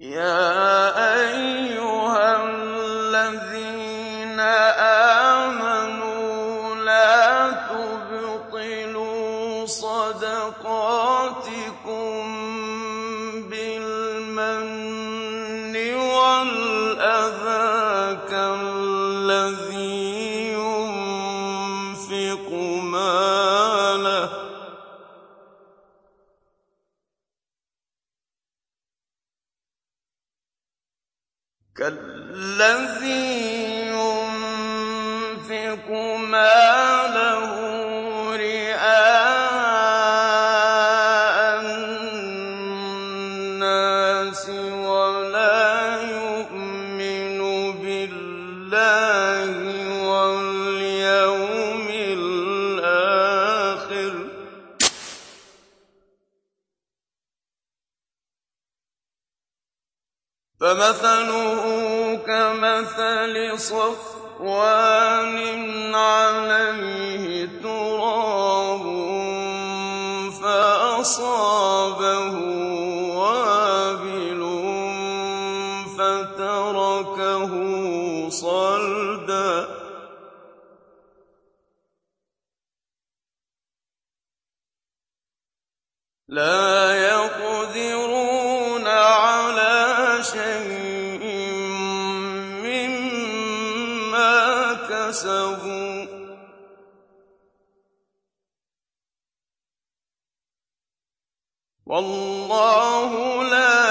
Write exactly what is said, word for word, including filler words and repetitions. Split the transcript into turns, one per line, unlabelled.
يَا أَيُّهَا الَّذِينَ آمَنُوا لَا تُبْطِلُوا صَدَقَاتِكُم بِالْمَنِّ وَالْأَذَىٰ كَالَّذِي يُنفِقُ مَالَهُ كالذي ينفق ماله رئاء الناس ولا يؤمن بالله واليوم الآخر فمثله كمثل صفوان عليه تراب فأصابه وابل فتركه صلدا لا يقدرون على شيء مما كسبوا والله لا